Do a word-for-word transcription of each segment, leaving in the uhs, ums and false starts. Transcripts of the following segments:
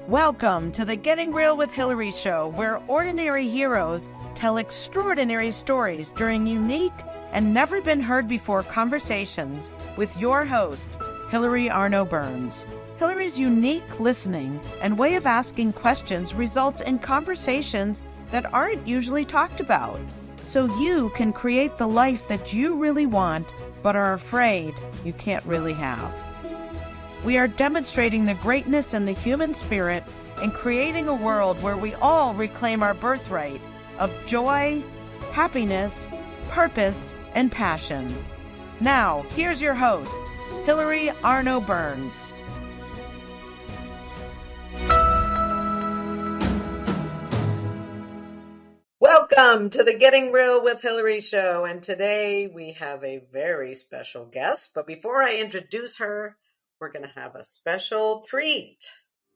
Welcome to the Getting Real with Hillary show, where ordinary heroes tell extraordinary stories during unique and never been heard before conversations with your host, Hillary Arno Burns. Hillary's unique listening and way of asking questions results in conversations that aren't usually talked about, so you can create the life that you really want but are afraid you can't really have. We are demonstrating the greatness in the human spirit and creating a world where we all reclaim our birthright of joy, happiness, purpose, and passion. Now, here's your host, Hillary Arno Burns. Welcome to the Getting Real with Hillary show, and today we have a very special guest. But before I introduce her, we're going to have a special treat.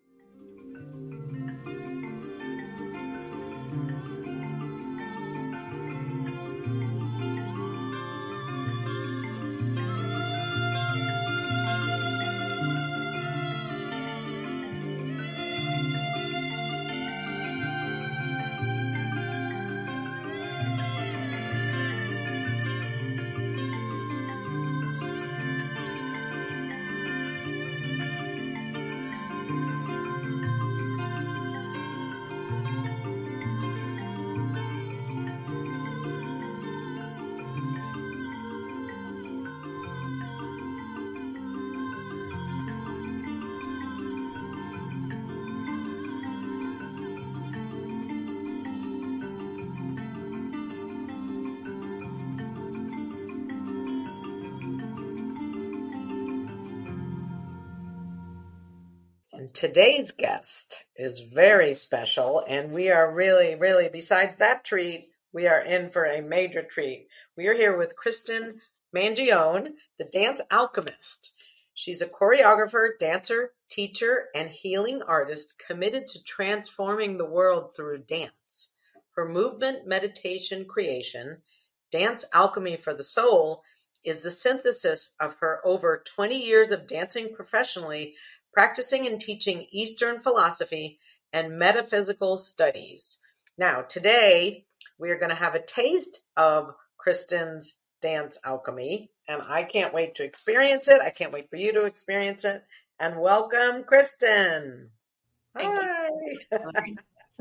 Today's guest is very special, and we are really, really, besides that treat, we are in for a major treat. We are here with Kristen Mangione, the dance alchemist. She's a choreographer, dancer, teacher, and healing artist committed to transforming the world through dance. Her movement, meditation, creation, Dance Alchemy for the Soul, is the synthesis of her over twenty years of dancing professionally, practicing and teaching Eastern philosophy and metaphysical studies. Now, today, we are going to have a taste of Kristen's dance alchemy, and I can't wait to experience it. I can't wait for you to experience it. And welcome, Kristen. Thank Hi. you.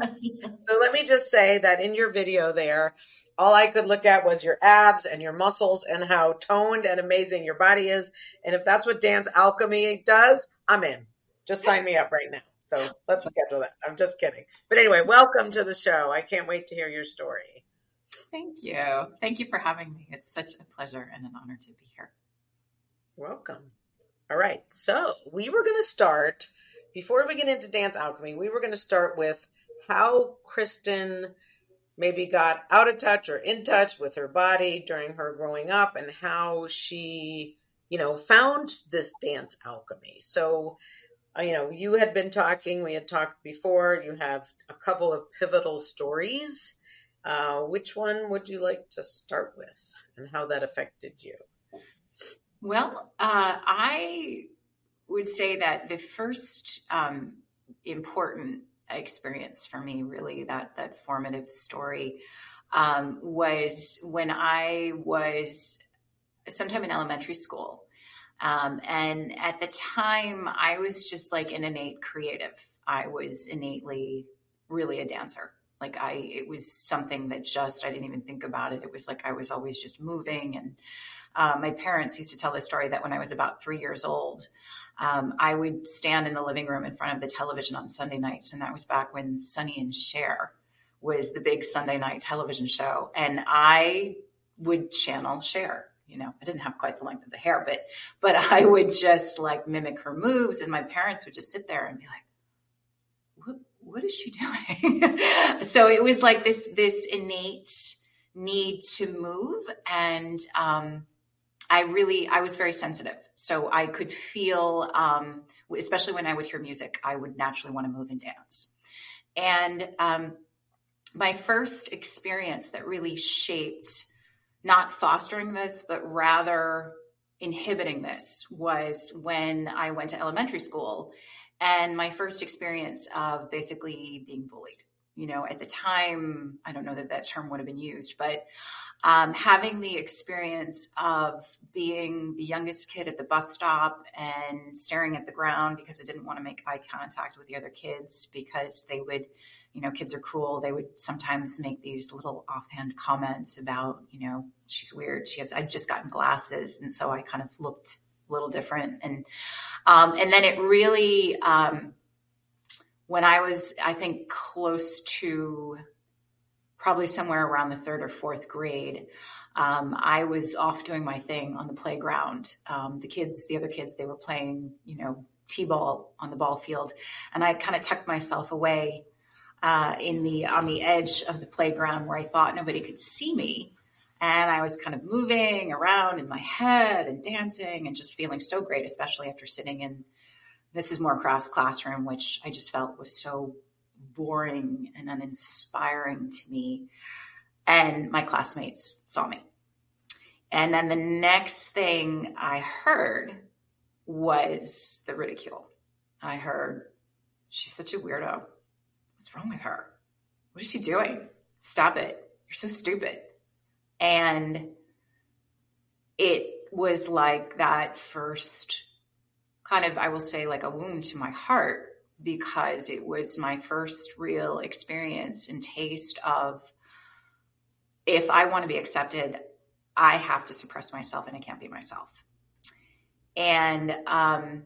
So let me just say that in your video there, all I could look at was your abs and your muscles and how toned and amazing your body is. And if that's what dance alchemy does, I'm in. Just sign me up right now. So let's schedule that. I'm just kidding. But anyway, welcome to the show. I can't wait to hear your story. Thank you. Thank you for having me. It's such a pleasure and an honor to be here. Welcome. All right. So we were going to start, before we get into dance alchemy, we were going to start with how Kristen maybe got out of touch or in touch with her body during her growing up and how she, you know, found this dance alchemy. So, you know, you had been talking, we had talked before, you have a couple of pivotal stories. Uh, which one would you like to start with and how that affected you? Well, uh, I would say that the first um, important experience for me, really that that formative story, um, was when I was sometime in elementary school. Um, and at the time, I was just like an innate creative. I was innately really a dancer. Like I, it was something that just, I didn't even think about it. It was like I was always just moving. And uh, my parents used to tell the story that when I was about three years old, Um, I would stand in the living room in front of the television on Sunday nights. And that was back when Sonny and Cher was the big Sunday night television show. And I would channel Cher. You know, I didn't have quite the length of the hair, but, but I would just like mimic her moves. And my parents would just sit there and be like, what, what is she doing? So it was like this, this innate need to move. And, um, I really, I was very sensitive. So I could feel, um, especially when I would hear music, I would naturally want to move and dance. And um, my first experience that really shaped, not fostering this, but rather inhibiting this, was when I went to elementary school. and my first experience of basically being bullied. You know, at the time, I don't know that that term would have been used, but um, having the experience of being the youngest kid at the bus stop and staring at the ground because I didn't want to make eye contact with the other kids because they would, you know, kids are cruel. They would sometimes make these little offhand comments about, you know, she's weird. She has, I'd just gotten glasses. And so I kind of looked a little different. And, um, and then it really, um, when I was, I think, close to probably somewhere around the third or fourth grade, um, I was off doing my thing on the playground. Um, the kids, the other kids, they were playing, you know, t-ball on the ball field. And I kind of tucked myself away uh, in the on the edge of the playground where I thought nobody could see me. And I was kind of moving around in my head and dancing and just feeling so great, especially after sitting in Missus Moorcroft's classroom, which I just felt was so boring and uninspiring to me. And my classmates saw me. And then the next thing I heard was the ridicule. I heard, she's such a weirdo. What's wrong with her? What is she doing? Stop it. You're so stupid. And it was like that first kind of, I will say, like a wound to my heart, because it was my first real experience and taste of, if I want to be accepted, I have to suppress myself and I can't be myself. And um,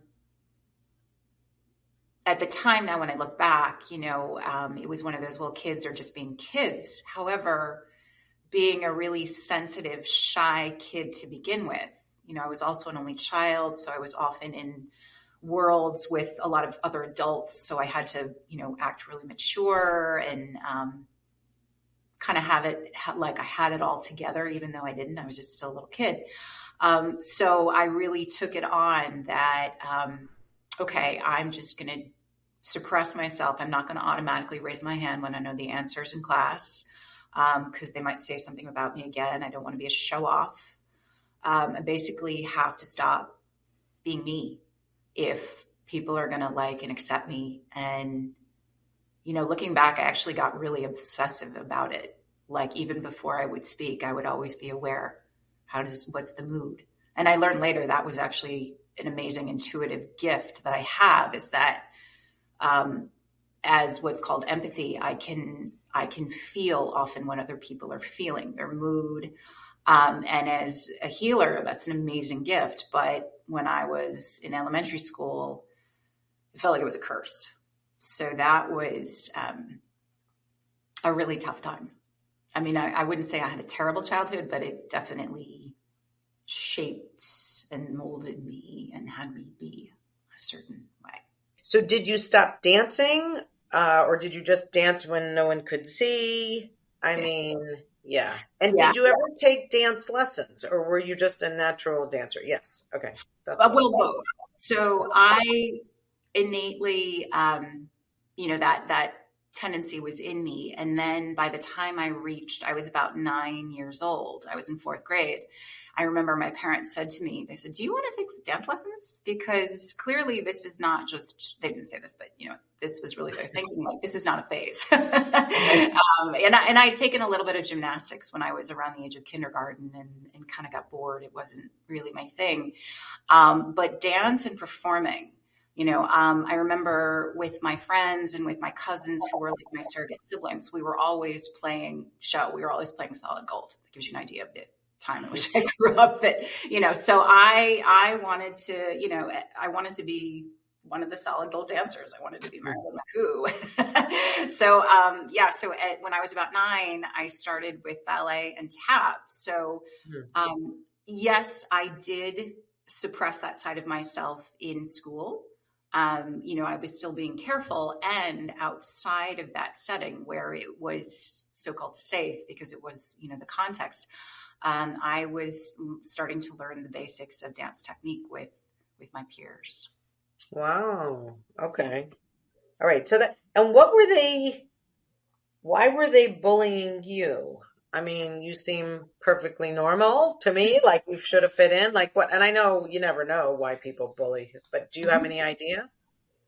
at the time now, when I look back, you know, um, it was one of those, well, kids are just being kids. However, being a really sensitive, shy kid to begin with, you know, I was also an only child, so I was often in worlds with a lot of other adults. So I had to, you know, act really mature and um, kind of have it like I had it all together, even though I didn't. I was just still a little kid. Um, so I really took it on that, um, okay, I'm just going to suppress myself. I'm not going to automatically raise my hand when I know the answers in class, because um, they might say something about me again. I don't want to be a show off. Um, I basically have to stop being me if people are going to like and accept me. And, you know, looking back, I actually got really obsessive about it. Like even before I would speak, I would always be aware, how does, what's the mood? And I learned later that was actually an amazing intuitive gift that I have, is that um, as what's called empathy, I can, I can feel often what other people are feeling, their mood. Um, and as a healer, that's an amazing gift. But when I was in elementary school, it felt like it was a curse. So that was um, a really tough time. I mean, I, I wouldn't say I had a terrible childhood, but it definitely shaped and molded me and had me be a certain way. So did you stop dancing uh, or did you just dance when no one could see? I Yes. mean... Yeah. And yeah. did you ever take dance lessons, or were you just a natural dancer? Yes. Okay. Uh, well, both. So I innately, um, you know, that, that tendency was in me. And then by the time I reached, I was about nine years old. I was in fourth grade. I remember my parents said to me, they said, do you want to take dance lessons? Because clearly this is not just, they didn't say this, but you know, this was really their thinking, like, this is not a phase. um, and, I, and I had taken a little bit of gymnastics when I was around the age of kindergarten and, and kind of got bored. It wasn't really my thing. Um, but dance and performing, you know, um, I remember with my friends and with my cousins who were like my surrogate siblings, we were always playing show. We were always playing Solid Gold. That gives you an idea of the time in which I grew up, that, you know, so I, I wanted to, you know, I wanted to be one of the Solid Gold dancers. I wanted to be Marilyn McCoo. so, um, yeah, so at, when I was about nine, I started with ballet and tap. So, um, yes, I did suppress that side of myself in school. Um, you know, I was still being careful, and outside of that setting where it was so-called safe because it was, you know, the context, Um, I was starting to learn the basics of dance technique with, with my peers. Wow. Okay. All right. So that, and what were they, why were they bullying you? I mean, you seem perfectly normal to me, like you should have fit in, like what, and I know you never know why people bully, but do you have any idea?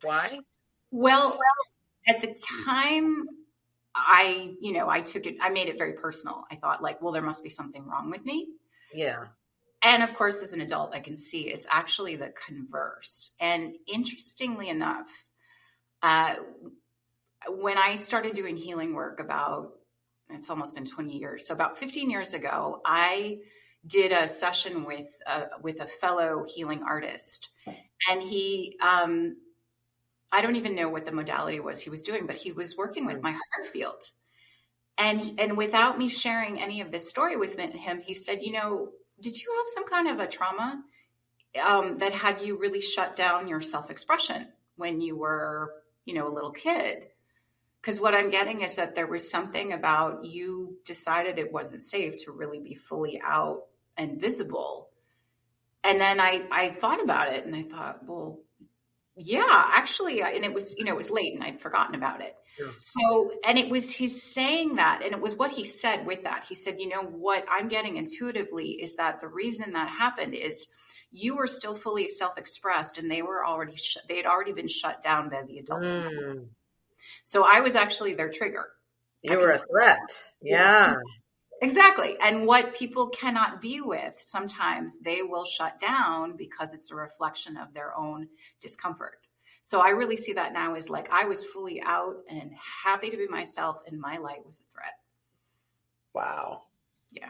Why? Well, at the time, I, you know, I took it, I made it very personal. I thought like, well, there must be something wrong with me. Yeah. And of course, as an adult, I can see it's actually the converse. And interestingly enough, uh, when I started doing healing work about, it's almost been twenty years. So about fifteen years ago, I did a session with, uh, with a fellow healing artist. And he, um, I don't even know what the modality was he was doing, but he was working with my heart field. And, and without me sharing any of this story with him, he said, you know, did you have some kind of a trauma um, that had you really shut down your self-expression when you were, you know, a little kid? Because what I'm getting is that there was something about you decided it wasn't safe to really be fully out and visible. And then I, I thought about it and I thought, well, yeah, actually, and it was, you know, it was late and I'd forgotten about it. Yeah. So, and it was his saying that, and it was what he said with that. He said, you know, what I'm getting intuitively is that the reason that happened is you were still fully self-expressed and they were already, sh- they had already been shut down by the adults. Mm. So I was actually their trigger. You were a threat. Yeah. Exactly. And what people cannot be with, sometimes they will shut down because it's a reflection of their own discomfort. So I really see that now as like, I was fully out and happy to be myself and my light was a threat. Wow. Yeah.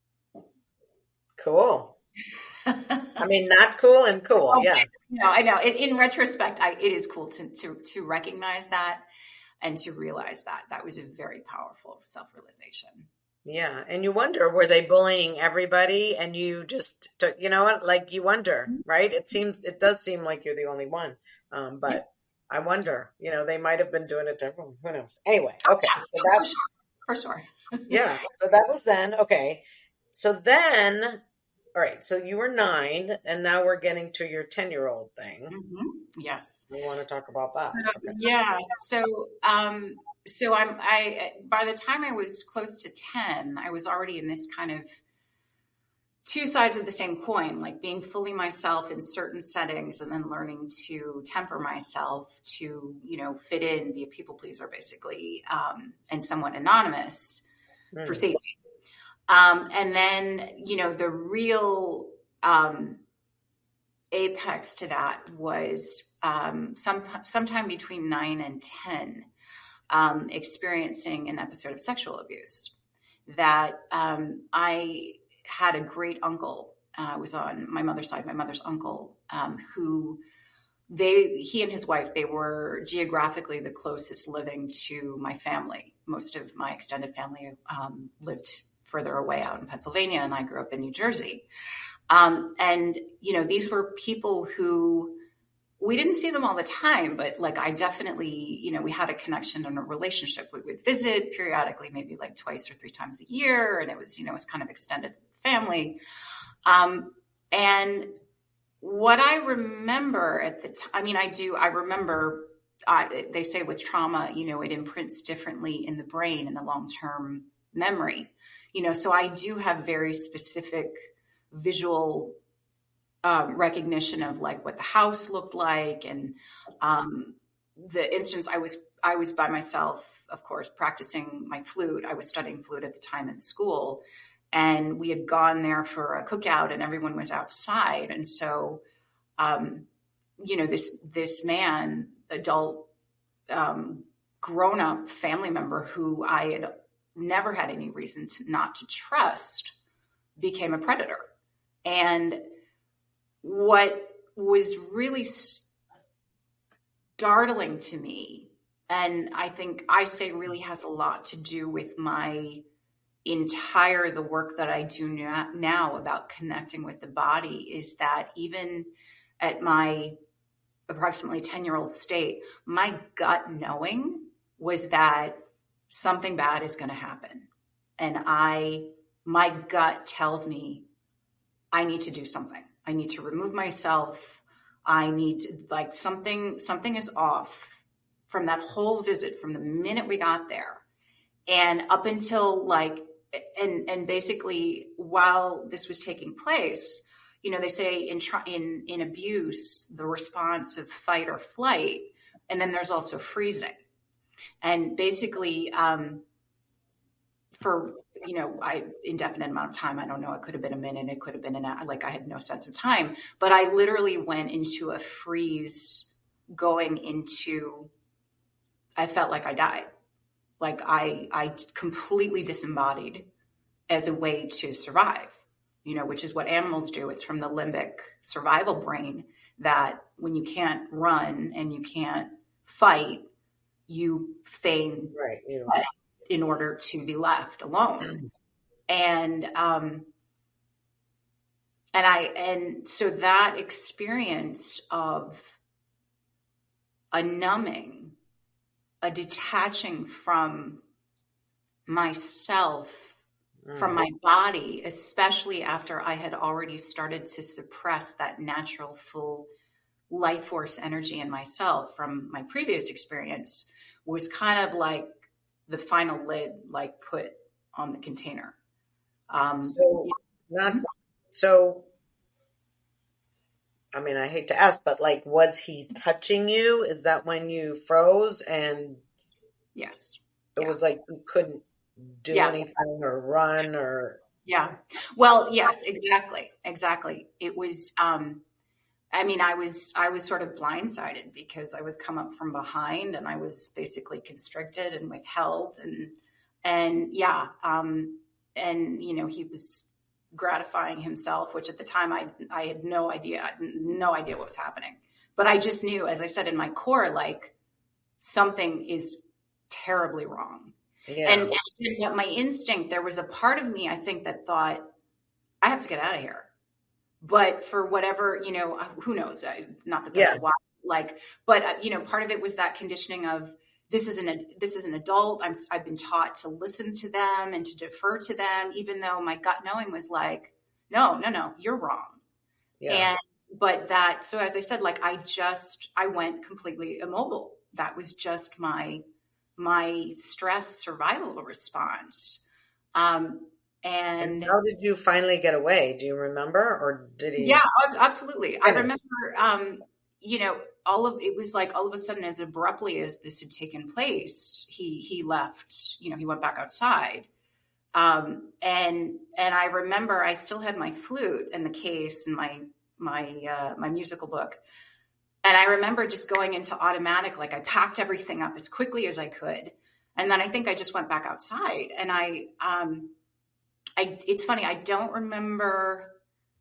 Cool. I mean, not cool and cool. Okay. Yeah. No, I know. In, in retrospect, I, it is cool to, to, to recognize that and to realize that that was a very powerful self-realization. Yeah. And you wonder, were they bullying everybody? And you just took, you know what, like you wonder, right? It seems, it does seem like you're the only one. Um, but yeah. I wonder, you know, they might've been doing it to everyone. Who knows? Anyway. Okay. Oh, yeah. So that, for sure. For sure. Yeah. So that was then. Okay. So then, all right. So you were nine and now we're getting to your ten year old thing. Mm-hmm. Yes. We want to talk about that. So, okay. Yeah. So, um, So I'm, I, by the time I was close to ten, I was already in this kind of two sides of the same coin, like being fully myself in certain settings and then learning to temper myself to, you know, fit in, be a people pleaser basically, um, and somewhat anonymous mm. for safety. Um, and then, you know, the real um, apex to that was um, some sometime between nine and ten. Um, experiencing an episode of sexual abuse that um, I had a great uncle, uh, was on my mother's side, my mother's uncle, um, who they, he and his wife, they were geographically the closest living to my family. Most of my extended family um, lived further away out in Pennsylvania, and I grew up in New Jersey. Um, and, you know, these were people who we didn't see them all the time, but like I definitely, you know, we had a connection and a relationship. We would visit periodically, maybe like twice or three times a year. And it was, you know, it was kind of extended family. Um, and what I remember at the time, I mean, I do, I remember, I, they say with trauma, you know, it imprints differently in the brain in the long-term memory, you know, so I do have very specific visual Um, recognition of like what the house looked like. And um, the instance I was, I was by myself, of course, practicing my flute. I was studying flute at the time in school, and we had gone there for a cookout and everyone was outside. And so, um, you know, this, this man, adult, um, grown up family member who I had never had any reason to not to trust became a predator. And what was really startling to me, and I think I say really has a lot to do with my entire, the work that I do now about connecting with the body, is that even at my approximately ten year old state, my gut knowing was that something bad is going to happen. And I, my gut tells me I need to do something. I need to remove myself. I need to, like, something, something is off from that whole visit, from the minute we got there. And up until like, and, and basically while this was taking place, you know, they say in, in, in abuse, the response of fight or flight And then there's also freezing. And basically, um, for, you know, I indefinite amount of time, I don't know, it could have been a minute, it could have been an hour, like I had no sense of time, but I literally went into a freeze going into, I felt like I died. Like I, I completely disembodied as a way to survive, you know, which is what animals do. It's from the limbic survival brain that when you can't run and you can't fight, you feign Right. Yeah. death in order to be left alone. And, um, and I, and so that experience of a numbing, a detaching from myself, mm. from my body, especially after I had already started to suppress that natural full life force energy in myself from my previous experience, was kind of like the final lid, like put on the container. Um, so not, so, I mean, I hate to ask, but like, was he touching you? Is that when you froze and yes, it yeah. was like you couldn't do yeah. anything or run or? Yeah. Well, yes, exactly. Exactly. It was, um, I mean, I was, I was sort of blindsided because I was come up from behind and I was basically constricted and withheld and, and yeah. Um, and, you know, he was gratifying himself, which at the time I, I had no idea, no idea what was happening, but I just knew, as I said, in my core, like something is terribly wrong. Yeah. And, and my instinct, there was a part of me, I think, that thought, I have to get out of here. But for whatever, you know, who knows, not that that's yeah. a why, like, but, uh, you know, part of it was that conditioning of this is an, this is an adult. I'm, I've been taught to listen to them and to defer to them, even though my gut knowing was like, no, no, no, you're wrong. Yeah. And, but that, so as I said, like, I just, I went completely immobile. That was just my, my stress survival response. Um, And, and how did you finally get away? Do you remember, or did he? Yeah, absolutely. I remember, um, you know, all of it was like all of a sudden, as abruptly as this had taken place, he he left. You know, he went back outside, um, and and I remember I still had my flute and the case and my my uh, my musical book, and I remember just going into automatic. Like I packed everything up as quickly as I could, and then I think I just went back outside, and I. Um, I, it's funny, I don't remember,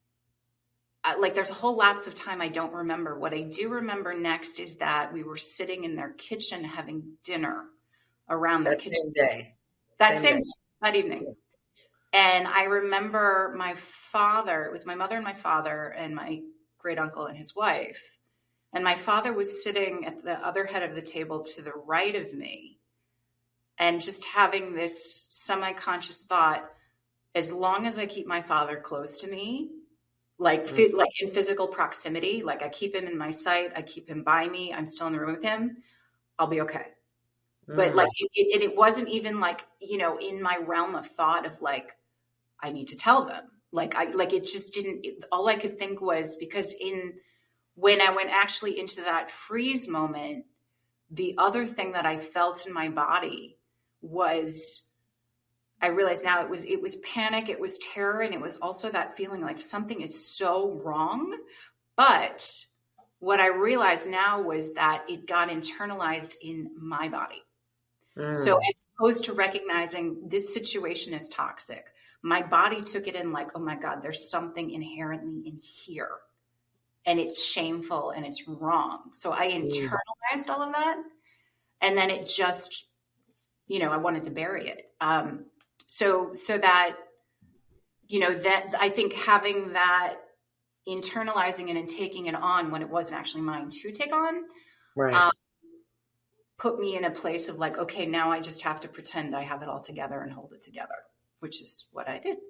uh, like there's a whole lapse of time I don't remember. What I do remember next is that we were sitting in their kitchen having dinner around their that kitchen. Same day. That same, same day. day, that evening. And I remember my father, it was my mother and my father and my great uncle and his wife. And my father was sitting at the other head of the table to the right of me and just having this semi-conscious thought, as long as I keep my father close to me, like mm-hmm. like in physical proximity, like I keep him in my sight, I keep him by me, I'm still in the room with him, I'll be okay. Mm-hmm. But like, it, it, it wasn't even like, you know, in my realm of thought of like, I need to tell them. Like I, like it just didn't, it, all I could think was because in, when I went actually into that freeze moment, the other thing that I felt in my body was, I realized now it was, it was panic, it was terror. And it was also that feeling like something is so wrong. But what I realized now was that it got internalized in my body. Mm. So as opposed to recognizing this situation is toxic, my body took it in like, oh my God, there's something inherently in here and it's shameful and it's wrong. So I internalized mm. all of that. And then it just, you know, I wanted to bury it. Um, So, so that, you know, that I think having that internalizing it and taking it on when it wasn't actually mine to take on, right. um, put me in a place of like, okay, now I just have to pretend I have it all together and hold it together, which is what I did.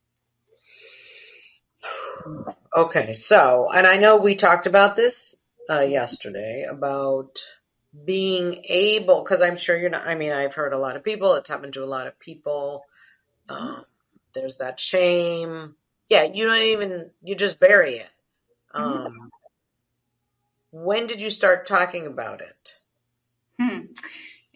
Okay. So, and I know we talked about this uh, yesterday about being able, because I'm sure you're not, I mean, I've heard a lot of people, it's happened to a lot of people. Um, there's that shame. Yeah, you don't even, you just bury it. Um, mm-hmm. When did you start talking about it?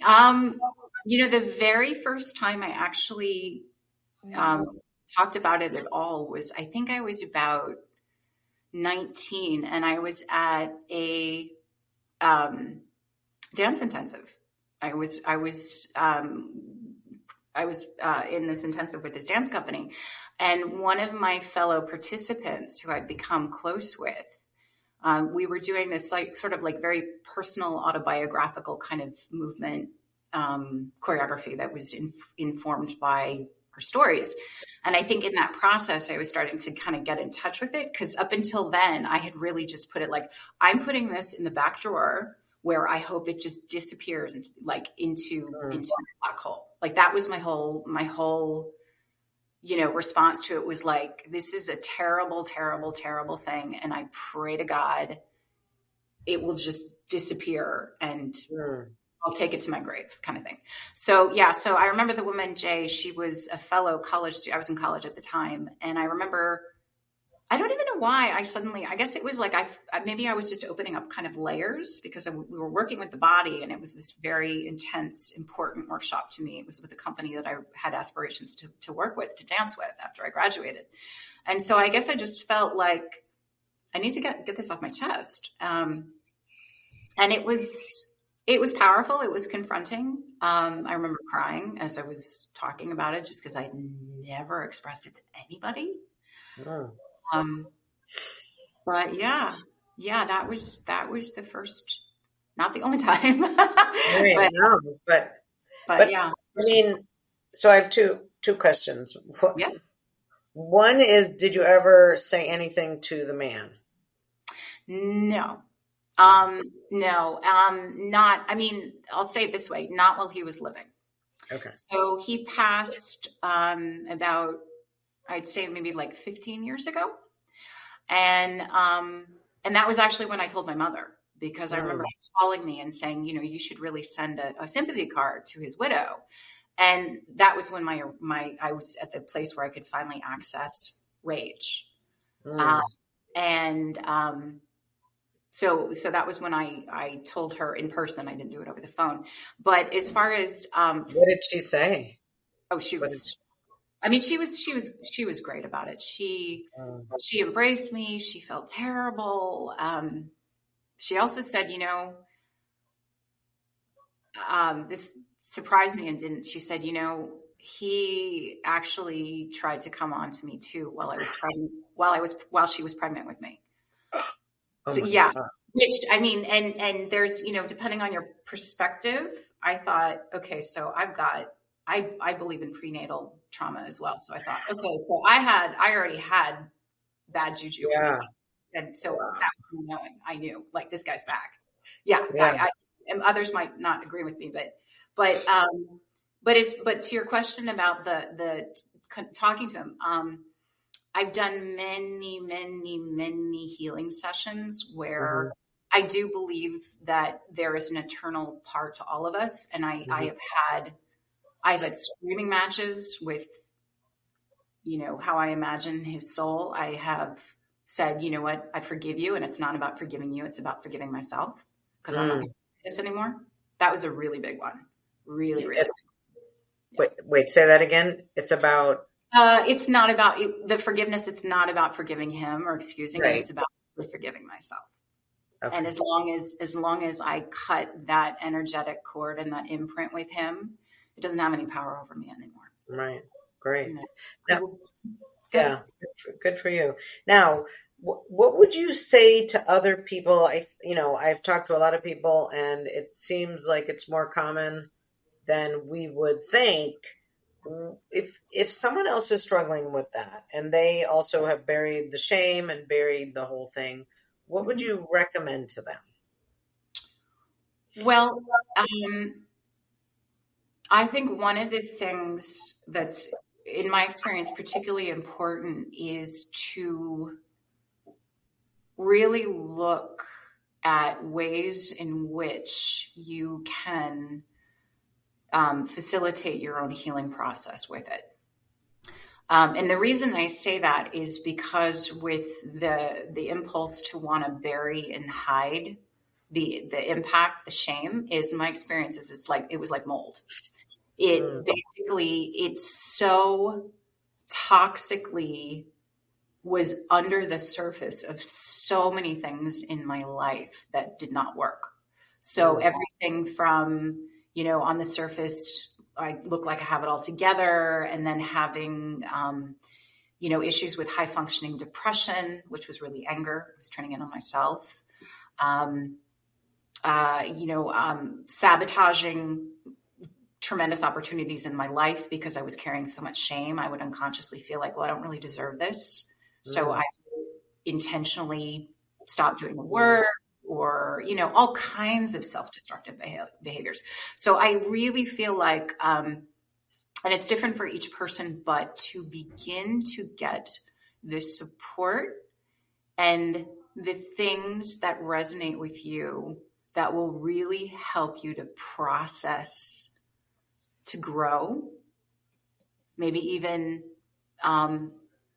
Um, you know, the very first time I actually um, talked about it at all was, I think I was about nineteen, and I was at a um, dance intensive. I was, I was, um, I was uh, in this intensive with this dance company, and one of my fellow participants who I'd become close with, um, we were doing this like sort of like very personal autobiographical kind of movement um, choreography that was in, informed by her stories. And I think in that process, I was starting to kind of get in touch with it, because up until then, I had really just put it like, I'm putting this in the back drawer where I hope it just disappears like into, mm. into a black hole. Like that was my whole, my whole, you know, response to it was like, this is a terrible, terrible, terrible thing. And I pray to God, it will just disappear and mm. I'll take it to my grave kind of thing. So yeah. So I remember the woman, Jay, she was a fellow college student. I was in college at the time. And I remember, I don't even know why I suddenly, I guess it was like, I maybe I was just opening up kind of layers, because we were working with the body, and it was this very intense, important workshop to me. It was with a company that I had aspirations to, to work with, to dance with after I graduated. And so I guess I just felt like I need to get, get this off my chest. Um, and it was, it was powerful. It was confronting. Um, I remember crying as I was talking about it, just because I'd never expressed it to anybody. Oh. Um, but yeah, yeah, that was, that was the first, not the only time, right, but, no, but, but, but yeah, I mean, so I have two, two questions. Yeah. One is, did you ever say anything to the man? No, um, no, um, not, I mean, I'll say it this way, not while he was living. Okay. So he passed, um, about, I'd say maybe like fifteen years ago. And, um, and that was actually when I told my mother, because I remember oh. calling me and saying, you know, you should really send a, a sympathy card to his widow. And that was when my, my, I was at the place where I could finally access Rage. Mm. Um, and, um, so, so that was when I, I told her in person. I didn't do it over the phone, but as far as, um, what did she say? Oh, she was, I mean, she was, she was, she was great about it. She, um, she embraced me. She felt terrible. Um, she also said, you know, um, this surprised me and didn't, she said, you know, he actually tried to come on to me too while I was pregnant, while I was, while she was pregnant with me. Oh so yeah, God. Which I mean, and, and there's, you know, depending on your perspective, I thought, okay, so I've got, I, I believe in prenatal trauma as well. So I thought, okay, so I had, I already had bad juju. Yeah. And so wow. that knowing, I knew like this guy's back. Yeah. yeah. I, I, and others might not agree with me, but, but, um, but it's, but to your question about the, the talking to him, um, I've done many, many, many healing sessions where mm-hmm. I do believe that there is an eternal part to all of us. And I, mm-hmm. I have had, I've had screaming matches with, you know, how I imagine his soul. I have said, you know what, I forgive you. And it's not about forgiving you. It's about forgiving myself, because mm. I'm not going to do this anymore. That was a really big one. Really, really. Yeah. Wait, wait, say that again. It's about. Uh, it's not about the forgiveness. It's not about forgiving him or excusing right. him. It's about really forgiving myself. Okay. And as long as, as long as I cut that energetic cord and that imprint with him, it doesn't have any power over me anymore. Right. Great. You know, now, yeah. Good for, good for you. Now, wh- what would you say to other people? I, you know, I've talked to a lot of people, and it seems like it's more common than we would think. If, if someone else is struggling with that and they also have buried the shame and buried the whole thing, what would you recommend to them? Well, um, I think one of the things that's, in my experience, particularly important is to really look at ways in which you can um, facilitate your own healing process with it. Um, and the reason I say that is because with the the impulse to want to bury and hide the the impact, the shame is my experience is it's like it was like mold. It Mm. basically it's so toxically was under the surface of so many things in my life that did not work. So Mm. everything from, you know, on the surface, I look like I have it all together, and then having, um, you know, issues with high functioning depression, which was really anger. I was turning in on myself. Um, uh, you know, um, sabotaging tremendous opportunities in my life because I was carrying so much shame. I would unconsciously feel like, well, I don't really deserve this. So Mm. I intentionally stopped doing the work, or, you know, all kinds of self-destructive beha- behaviors. So I really feel like, um, and it's different for each person, but to begin to get the support and the things that resonate with you that will really help you to process, to grow, maybe even um,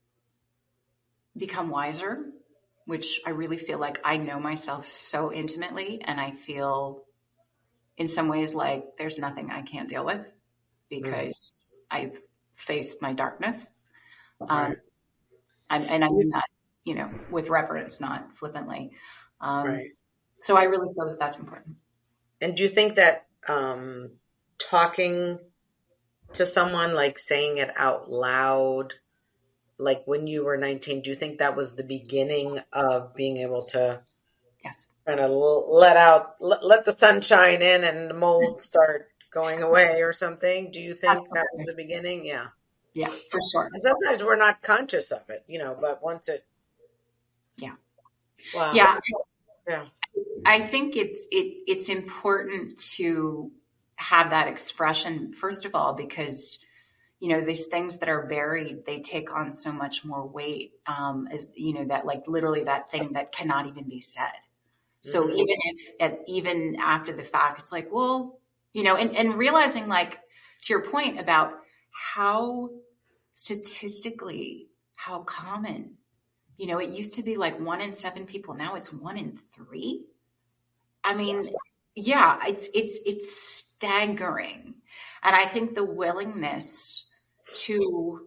become wiser, which I really feel like I know myself so intimately, and I feel in some ways like there's nothing I can't deal with because mm. I've faced my darkness. Um, Right. I'm, and I mean that, you know, with reverence, not flippantly. Um, Right. So I really feel that that's important. And do you think that um, talking to someone, like saying it out loud, like when you were nineteen, do you think that was the beginning of being able to Yes. kind of let out, let, let the sun shine in and the mold start going away or something? Do you think Absolutely. that was the beginning? Yeah. Yeah, for sure. And sometimes we're not conscious of it, you know, but once it. Yeah. Wow. Yeah. Yeah. I think it's it it's important to have that expression, first of all, because, you know, these things that are buried, they take on so much more weight, um, as, you know, that like literally that thing that cannot even be said. So mm-hmm. even if, at, even after the fact, it's like, well, you know, and, and realizing, like, to your point about how statistically, how common, you know, it used to be like one in seven people. Now it's one in three. I mean, yeah, it's, it's, it's staggering. And I think the willingness to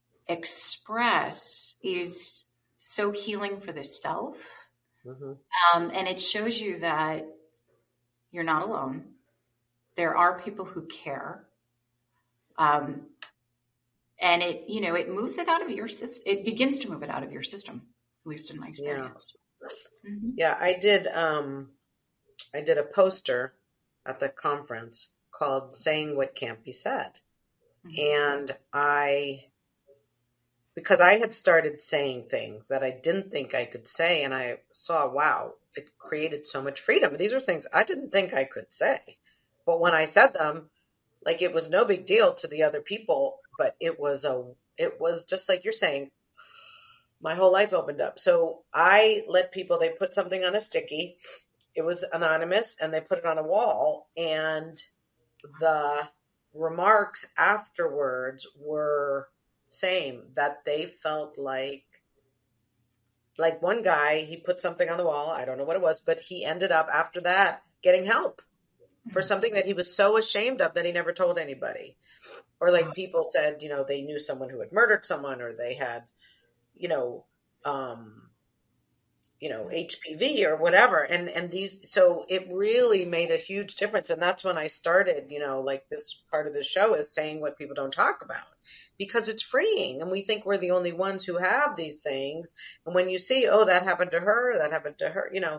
express is so healing for the self. Mm-hmm. Um, and it shows you that you're not alone. There are people who care. Um, and it, you know, it moves it out of your system. It begins to move it out of your system, at least in my experience. Yeah, mm-hmm. yeah I did. Um, I did a poster at the conference called Saying What Can't Be Said. Mm-hmm. And I, because I had started saying things that I didn't think I could say, and I saw, wow, it created so much freedom. These are things I didn't think I could say. But when I said them, like, it was no big deal to the other people, but it was a, it was just like you're saying, my whole life opened up. So I let people, they put something on a sticky. It was anonymous, and they put it on a wall, and the remarks afterwards were same, that they felt like, like one guy, he put something on the wall. I don't know what it was, but he ended up after that getting help for something that he was so ashamed of that he never told anybody. Or like people said, you know, they knew someone who had murdered someone, or they had, you know, um, you know, H P V or whatever. And, and these, so it really made a huge difference. And that's when I started, you know, like this part of the show is saying what people don't talk about, because it's freeing. And we think we're the only ones who have these things. And when you see, oh, that happened to her, that happened to her, you know,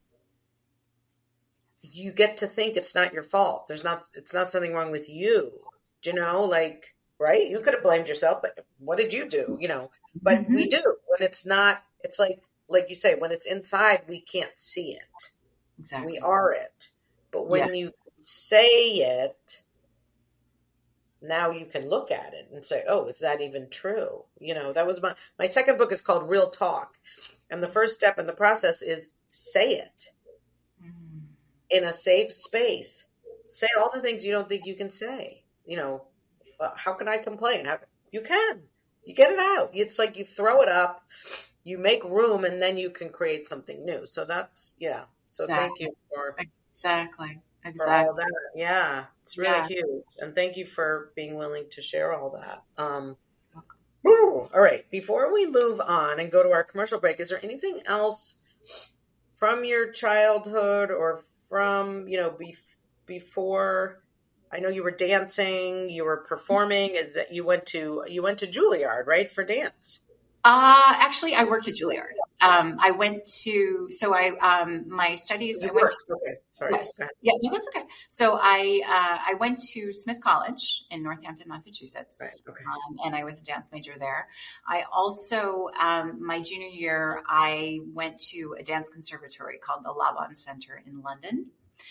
you get to think it's not your fault. There's not, it's not something wrong with you, you know, like, right. You could have blamed yourself, but what did you do? You know, but mm-hmm. we do when it's not, it's like, like you say, when it's inside, we can't see it. Exactly. We are it. But when yeah. you say it, now you can look at it and say, oh, is that even true? You know, that was my, my second book is called Real Talk. And the first step in the process is say it mm. in a safe space. Say all the things you don't think you can say. You know, uh, how can I complain? How, you can. You get it out. It's like you throw it up. You make room, and then you can create something new. So that's, yeah. So thank you for exactly, exactly. for all that. Yeah, it's really Yeah. huge. And thank you for being willing to share all that. Um, whew. All right. Before we move on and go to our commercial break, is there anything else from your childhood or from, you know, be, before? I know you were dancing, you were performing. Is that you went to you went to Juilliard, right, for dance? Uh, actually, I worked at Juilliard. Um, I went to, so I, um, my studies, You I went worked. to, Okay, sorry. yes, yeah, no, that's okay. So I, uh, I went to Smith College in Northampton, Massachusetts, Right, okay. um, and I was a dance major there. I also, um, my junior year, I went to a dance conservatory called the Laban Center in London.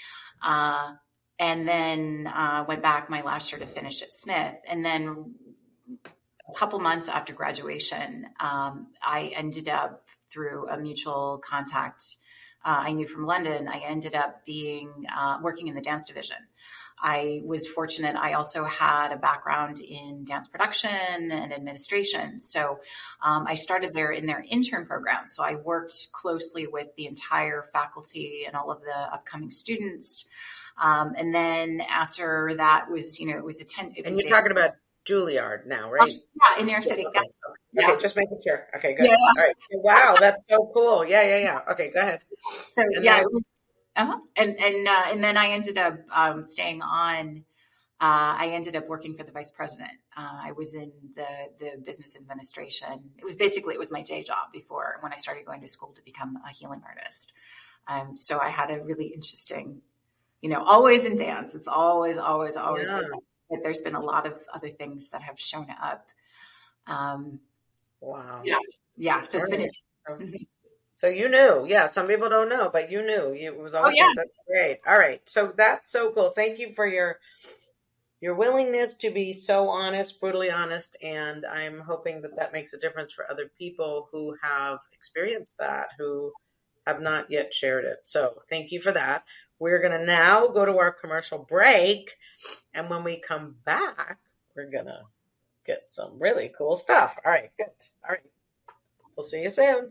Uh, and then uh, went back my last year to finish at Smith. And then a couple months after graduation, um, I ended up through a mutual contact uh, I knew from London. I ended up being uh, working in the dance division. I was fortunate. I also had a background in dance production and administration. So um, I started there in their intern program. So I worked closely with the entire faculty and all of the upcoming students. Um, and then after that was, you know, it was a ten. It And was you're a, talking about Juilliard now, right? yeah, in Air City. Okay, Yeah. okay, just making sure. Okay, good. Yeah. All right. Wow, that's so cool. Yeah, yeah, yeah. Okay, go ahead. So And yeah, then- it was, uh-huh. and and uh, and then I ended up um, staying on. Uh, I ended up working for the vice president. Uh, I was in the the business administration. It was basically it was my day job before when I started going to school to become a healing artist. Um, so I had a really interesting, you know, always in dance. It's always, always, always. Yeah. Been, but there's been a lot of other things that have shown up. Um, Wow. yeah, yeah. So it's been. Right. So you knew, yeah. Some people don't know, but you knew. It was always Oh, yeah. That's great. All right, so that's so cool. Thank you for your your willingness to be so honest, brutally honest, and I'm hoping that that makes a difference for other people who have experienced that, who have not yet shared it. So thank you for that. We're going to now go to our commercial break, and when we come back, we're going to get some really cool stuff. All right, good. All right. We'll see you soon.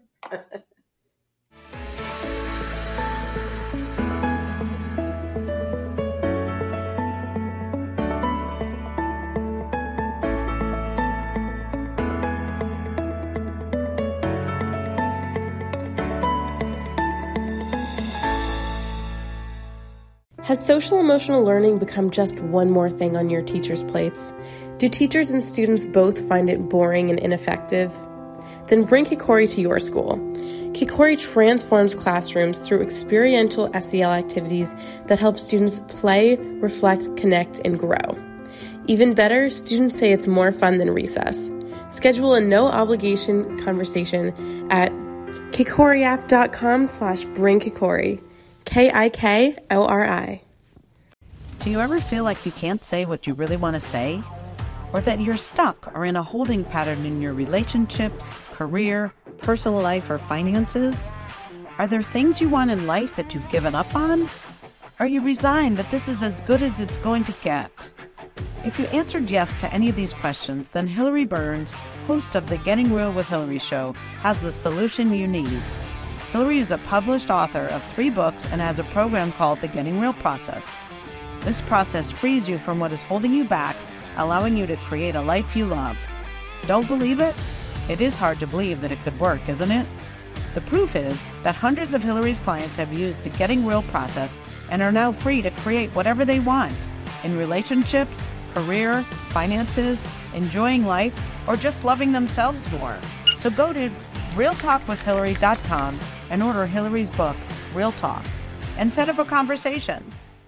Has social emotional learning become just one more thing on your teachers' plates? Do teachers and students both find it boring and ineffective? Then bring Kikori to your school. Kikori transforms classrooms through experiential S E L activities that help students play, reflect, connect, and grow. Even better, students say it's more fun than recess. Schedule a no-obligation conversation at kikoriapp.com slash bring Kikori. K I K O R I. Do you ever feel like you can't say what you really want to say? Or that you're stuck or in a holding pattern in your relationships, career, personal life, or finances? Are there things you want in life that you've given up on? Are you resigned that this is as good as it's going to get? If you answered yes to any of these questions, then Hillary Burns, host of the Getting Real with Hillary show, has the solution you need. Hillary is a published author of three books and has a program called the Getting Real Process. This process frees you from what is holding you back, allowing you to create a life you love. Don't believe it? It is hard to believe that it could work, isn't it? The proof is that hundreds of Hillary's clients have used the Getting Real Process and are now free to create whatever they want in relationships, career, finances, enjoying life, or just loving themselves more. So go to real talk with hillary dot com and order Hillary's book, Real Talk, and set up a conversation.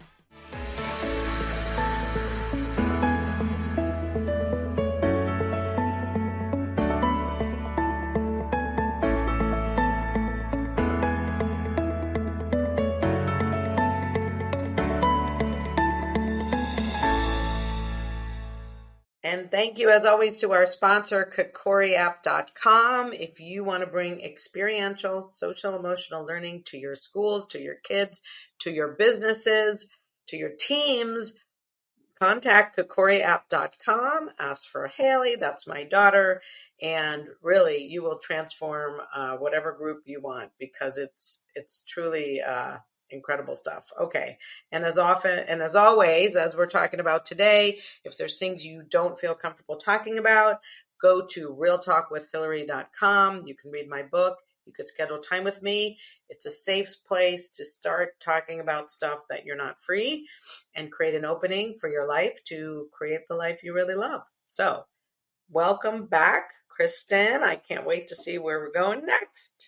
And thank you, as always, to our sponsor, kikori app dot com. If you want to bring experiential social emotional learning to your schools, to your kids, to your businesses, to your teams, contact kikori app dot com. Ask for Haley, that's my daughter, and really, you will transform uh, whatever group you want, because it's it's truly uh, Incredible stuff. Okay. And as often, and as always, as we're talking about today, if there's things you don't feel comfortable talking about, go to real talk with hillary dot com. You can read my book. You could schedule time with me. It's a safe place to start talking about stuff that you're not free and create an opening for your life to create the life you really love. So welcome back, Kristen. I can't wait to see where we're going next.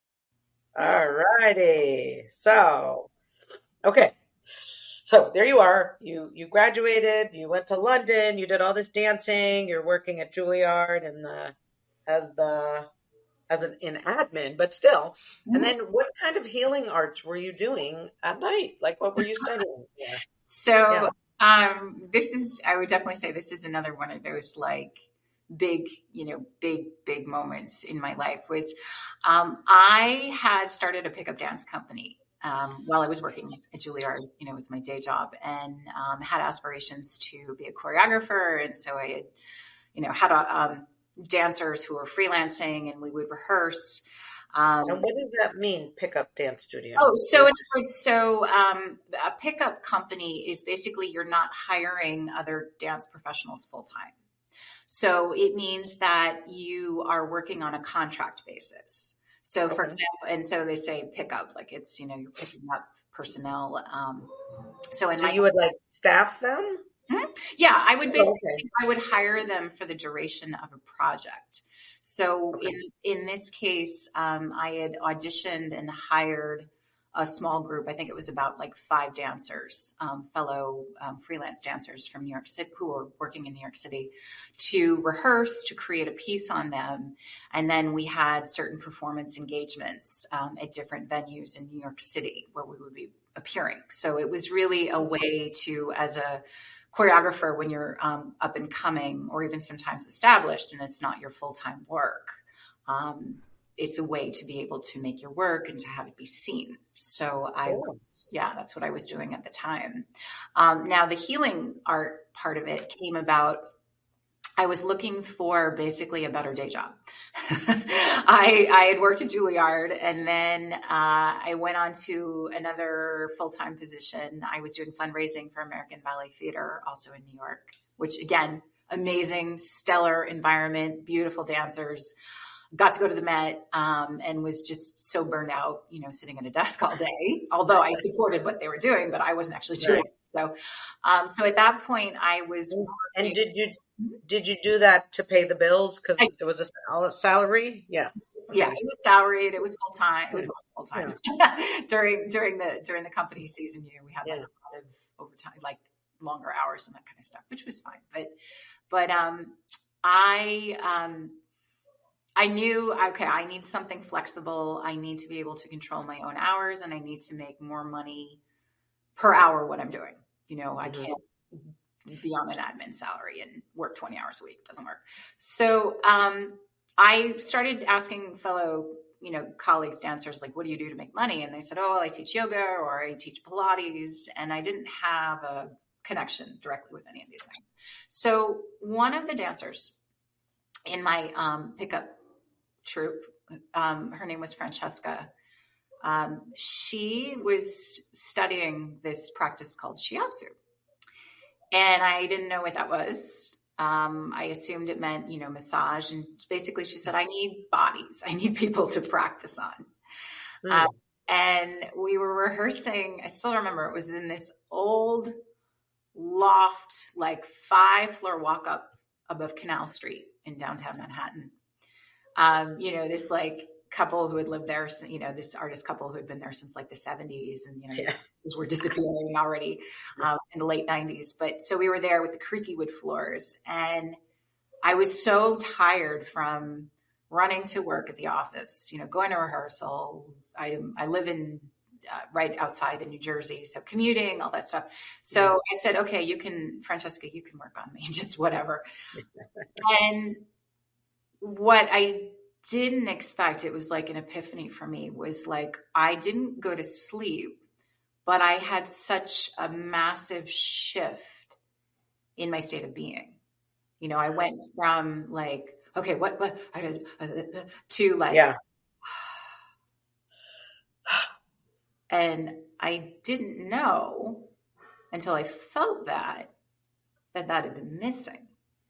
All righty. So, okay. So there you are. You you graduated. You went to London. You did all this dancing. You're working at Juilliard and the as the as an in admin, but still. Mm-hmm. And then, what kind of healing arts were you doing at night? Like, what were you studying? Yeah. So, yeah. um, this is. I would definitely say this is another one of those like big, you know, big big moments in my life. Was um, I had started a pickup dance company. Um, while I was working at Juilliard, you know, it was my day job, and um, had aspirations to be a choreographer. And so I had, you know, had a, um, dancers who were freelancing, and we would rehearse. Um, and what does that mean, pickup dance studio? Oh, so in other words, so um, a pickup company is basically you're not hiring other dance professionals full time. So it means that you are working on a contract basis. So for okay. example, and so they say pick up, like it's, you know, you're picking up personnel. Um, so in so my you would like staff them? Hmm? Yeah, I would basically, oh, okay. I would hire them for the duration of a project. So okay. in, in this case, um, I had auditioned and hired a small group. I think it was about like five dancers, um, fellow um, freelance dancers from New York City who were working in New York City to rehearse, to create a piece on them. And then we had certain performance engagements um, at different venues in New York City where we would be appearing. So it was really a way to, as a choreographer, when you're um, up and coming or even sometimes established and it's not your full-time work, um, it's a way to be able to make your work and to have it be seen. So I, cool. yeah, that's what I was doing at the time. Um, now the healing art part of it came about. I was looking for basically a better day job. I, I had worked at Juilliard, and then uh, I went on to another full-time position. I was doing fundraising for American Ballet Theater, also in New York, which again, amazing, stellar environment, beautiful dancers. Got to go to the Met um, and was just so burned out, you know, sitting at a desk all day, although I supported what they were doing, but I wasn't actually doing it. So, um, so at that point I was. And did you, did you do that to pay the bills? Cause I, it was a salary. Yeah. Yeah. It was salaried. It was full time. It was full time yeah. during, during the, during the company season, you know, we had like yeah. a lot of overtime, like longer hours and that kind of stuff, which was fine. But, but, um, I, um, I knew, okay, I need something flexible. I need to be able to control my own hours, and I need to make more money per hour what I'm doing. You know, mm-hmm. I can't be on an admin salary and work twenty hours a week. It doesn't work. So um, I started asking fellow, you know, colleagues, dancers, like, what do you do to make money? And they said, oh, well, I teach yoga or I teach Pilates. And I didn't have a connection directly with any of these things. So one of the dancers in my um, pickup troupe, um, her name was Francesca. Um, she was studying this practice called shiatsu. And I didn't know what that was. Um, I assumed it meant, you know, massage. And basically she said, I need bodies. I need people to practice on. Mm. Um, and we were rehearsing. I still remember it was in this old loft, like five floor walk up above Canal Street in downtown Manhattan. Um, you know, this like couple who had lived there, you know, this artist couple who had been there since like the seventies, and, you know, yeah. these were disappearing already um, in the late nineties. But so we were there with the creaky wood floors, and I was so tired from running to work at the office, you know, going to rehearsal. I, I live in uh, right outside in New Jersey, so commuting, all that stuff. So yeah. I said, okay, you can, Francesca, you can work on me, just whatever. And what I didn't expect, it was like an epiphany for me, was like, I didn't go to sleep, but I had such a massive shift in my state of being. You know, I went from like, okay, what, what, I did, uh, uh, to like, yeah. and I didn't know until I felt that, that that had been missing.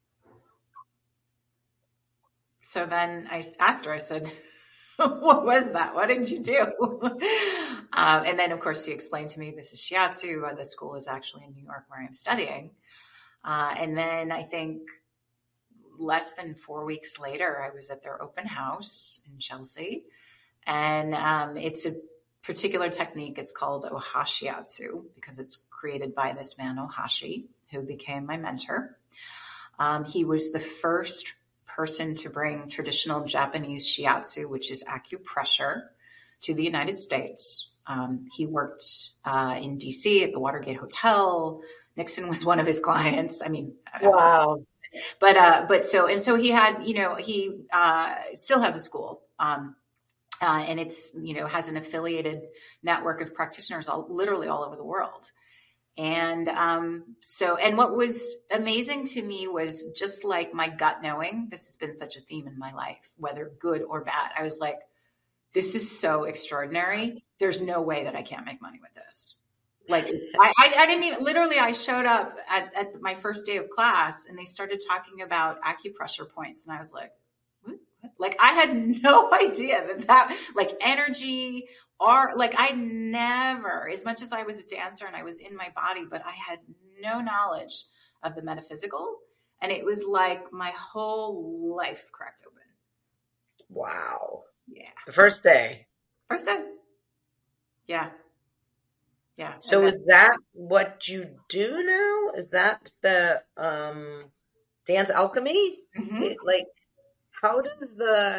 So then I asked her, I said, what was that? What did you do? um, and then, of course, she explained to me, this is shiatsu. Uh, the school is actually in New York where I'm studying. Uh, and then I think less than four weeks later, I was at their open house in Chelsea. And um, it's a particular technique. It's called Ohashiatsu because it's created by this man, Ohashi, who became my mentor. Um, he was the first person to bring traditional Japanese shiatsu, which is acupressure, to the United States. Um, he worked uh, in D C at the Watergate Hotel. Nixon was one of his clients. I mean, wow. But uh, but so and so he had, you know, he uh, still has a school, um, uh, and it's, you know, has an affiliated network of practitioners all literally all over the world. And um, so, and what was amazing to me was just like my gut knowing, this has been such a theme in my life, whether good or bad. I was like, this is so extraordinary. There's no way that I can't make money with this. Like, it's, I, I, I didn't even, literally, I showed up at, at my first day of class and they started talking about acupressure points. And I was like, what? Like, I had no idea that that, like, energy, or like, I never, as much as I was a dancer and I was in my body, but I had no knowledge of the metaphysical. And it was like my whole life cracked open. Wow. Yeah. The first day. First day. Yeah. Yeah. So is that what you do now? Is that the um, dance alchemy? Mm-hmm. It, like, how does the...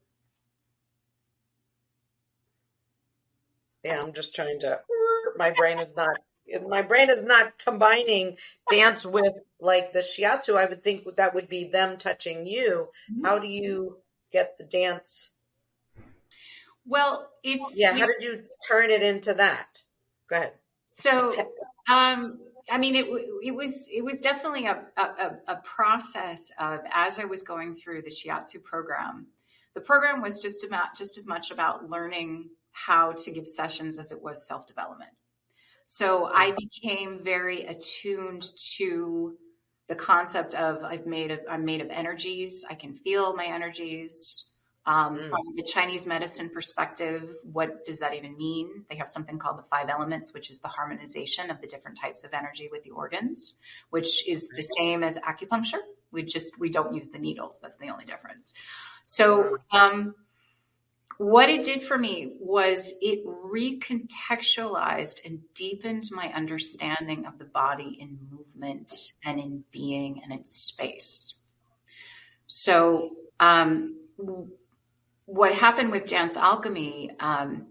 Yeah, I'm just trying to... My brain is not... My brain is not combining dance with, like, the shiatsu. I would think that would be them touching you. Mm-hmm. How do you get the dance? Well, it's... Yeah, it's, how did you turn it into that? Go ahead. So, um, I mean, it it was it was definitely a, a a process of, as I was going through the shiatsu program. The program was just about just as much about learning how to give sessions as it was self-development. So I became very attuned to the concept of I've made of I'm made of energies. I can feel my energies. Um, mm. From the Chinese medicine perspective, what does that even mean? They have something called the five elements, which is the harmonization of the different types of energy with the organs, which is the same as acupuncture. We just, we don't use the needles. That's the only difference. So, um, what it did for me was it recontextualized and deepened my understanding of the body in movement and in being and in space. So, um, what happened with Dance Alchemy, um,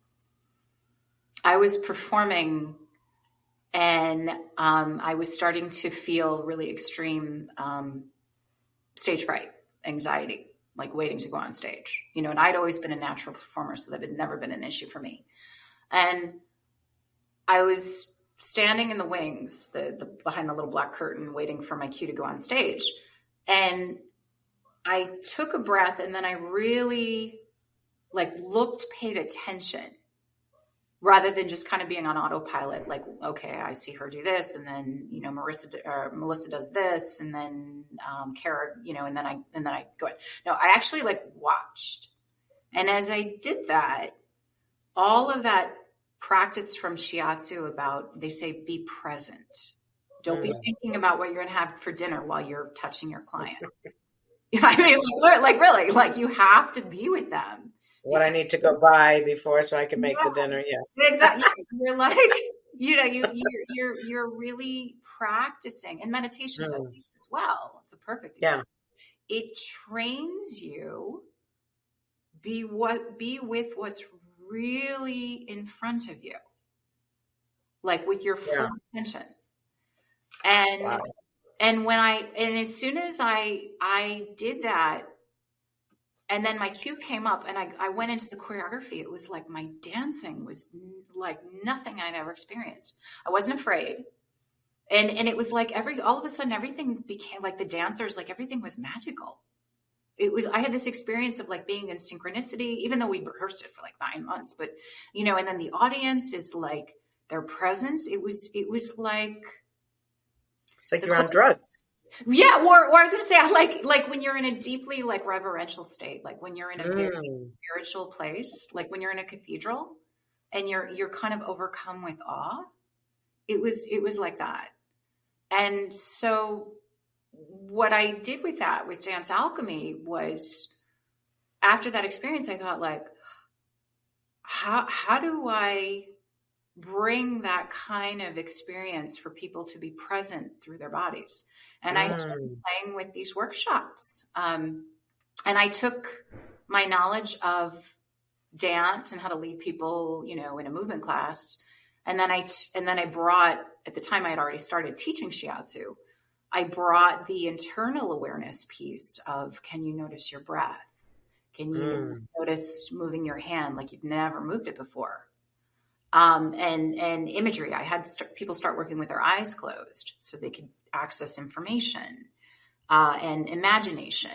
I was performing and um, I was starting to feel really extreme um, stage fright, anxiety, like waiting to go on stage. You know, and I'd always been a natural performer, so that had never been an issue for me. And I was standing in the wings, the, the behind the little black curtain, waiting for my cue to go on stage. And I took a breath and then I really like looked, paid attention rather than just kind of being on autopilot. Like, okay, I see her do this. And then, you know, Marissa or Melissa does this. And then um, Kara, you know, and then I, and then I go in. No, I actually like watched. And as I did that, all of that practice from shiatsu about, they say, be present. Don't mm. be thinking about what you're going to have for dinner while you're touching your client. I mean, like, like really, like you have to be with them. What I need to go buy before so I can make yeah. the dinner. Yeah, exactly. You're like, you know, you you're you're, you're really practicing, and meditation mm. does this as well. It's a perfect example. Yeah. It trains you be what be with what's really in front of you, like with your full yeah. attention, and. Wow. And when I, and as soon as I, I did that, and then my cue came up and I, I went into the choreography, it was like my dancing was like nothing I'd ever experienced. I wasn't afraid. And, and it was like every, all of a sudden everything became like the dancers, like everything was magical. it was, I had this experience of like being in synchronicity, even though we rehearsed it for like nine months, but you know, and then the audience is like their presence. It was, it was like, it's like you're on drugs. Yeah. Or, or I was going to say, I like, like when you're in a deeply like reverential state, like when you're in a very Mm. spiritual place, like when you're in a cathedral and you're, you're kind of overcome with awe. It was, it was like that. And so what I did with that, with Dance Alchemy, was after that experience, I thought like, how, how do I bring that kind of experience for people to be present through their bodies? And I started Mm. playing with these workshops. Um, and I took my knowledge of dance and how to lead people, you know, in a movement class. And then I, t- and then I brought, at the time I had already started teaching shiatsu, I brought the internal awareness piece of, can you notice your breath? Can you Mm. notice moving your hand like you've never moved it before? Um, and, and imagery. I had st- people start working with their eyes closed so they could access information, uh, and imagination.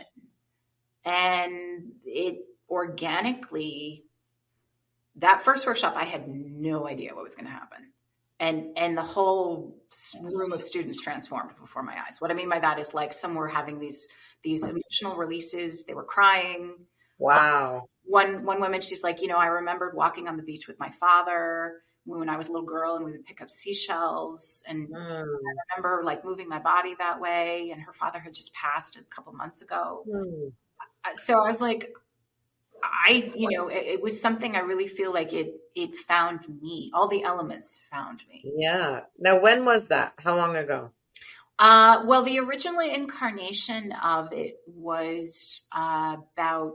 And it organically, that first workshop, I had no idea what was going to happen. And, and the whole room of students transformed before my eyes. What I mean by that is like some were having these, these emotional releases. They were crying. Wow. One, one woman, she's like, you know, I remembered walking on the beach with my father when I was a little girl and we would pick up seashells. And Mm. I remember like moving my body that way. And her father had just passed a couple months ago. Mm. So I was like, I, you know, it, it was something I really feel like it, it found me. All the elements found me. Yeah. Now, when was that? How long ago? Uh, well, the original incarnation of it was uh, about